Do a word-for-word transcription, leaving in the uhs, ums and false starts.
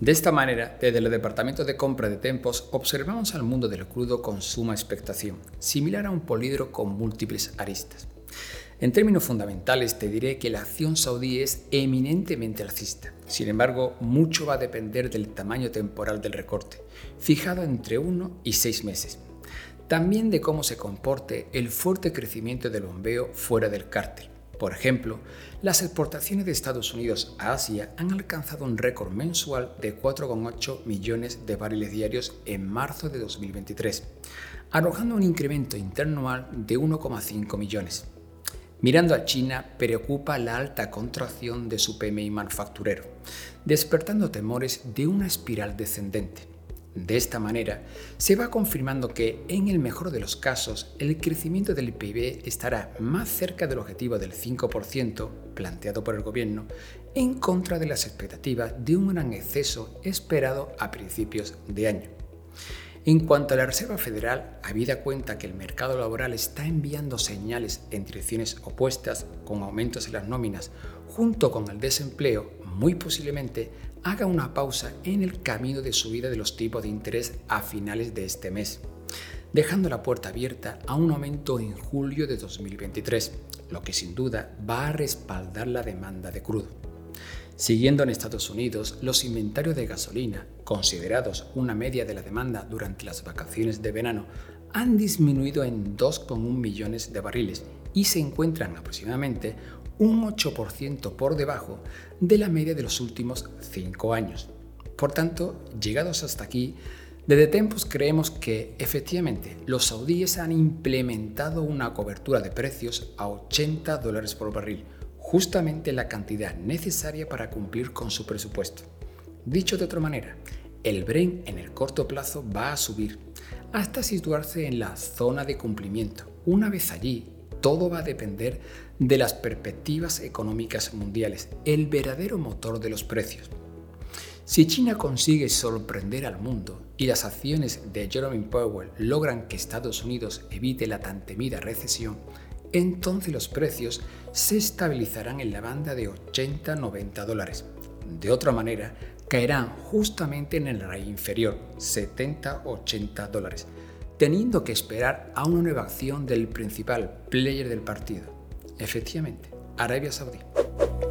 De esta manera, desde el departamento de compra de Tempos, observamos al mundo del crudo con suma expectación, similar a un poliedro con múltiples aristas. En términos fundamentales, te diré que la acción saudí es eminentemente alcista. Sin embargo, mucho va a depender del tamaño temporal del recorte, fijado entre uno y seis meses. También de cómo se comporte el fuerte crecimiento del bombeo fuera del cártel. Por ejemplo, las exportaciones de Estados Unidos a Asia han alcanzado un récord mensual de cuatro coma ocho millones de barriles diarios en marzo de dos mil veintitrés, arrojando un incremento interanual de uno coma cinco millones. Mirando a China, preocupa la alta contracción de su P M I manufacturero, despertando temores de una espiral descendente. De esta manera, se va confirmando que, en el mejor de los casos, el crecimiento del P I B estará más cerca del objetivo del cinco por ciento planteado por el gobierno, en contra de las expectativas de un gran exceso esperado a principios de año. En cuanto a la Reserva Federal, habida cuenta que el mercado laboral está enviando señales en direcciones opuestas, con aumentos en las nóminas, junto con el desempleo, muy posiblemente haga una pausa en el camino de subida de los tipos de interés a finales de este mes, dejando la puerta abierta a un aumento en julio de dos mil veintitrés, lo que sin duda va a respaldar la demanda de crudo. Siguiendo en Estados Unidos, los inventarios de gasolina, considerados una media de la demanda durante las vacaciones de verano, han disminuido en dos coma uno millones de barriles y se encuentran aproximadamente un ocho por ciento por debajo de la media de los últimos cinco años. Por tanto, llegados hasta aquí, desde Tempos creemos que efectivamente los saudíes han implementado una cobertura de precios a ochenta dólares por barril, justamente la cantidad necesaria para cumplir con su presupuesto. Dicho de otra manera, el Brent en el corto plazo va a subir hasta situarse en la zona de cumplimiento. Una vez allí, todo va a depender de las perspectivas económicas mundiales, el verdadero motor de los precios. Si China consigue sorprender al mundo y las acciones de Jerome Powell logran que Estados Unidos evite la tan temida recesión, entonces los precios se estabilizarán en la banda de ochenta a noventa dólares. De otra manera, caerán justamente en el rayo inferior, setenta a ochenta dólares, teniendo que esperar a una nueva acción del principal player del partido, efectivamente, Arabia Saudí.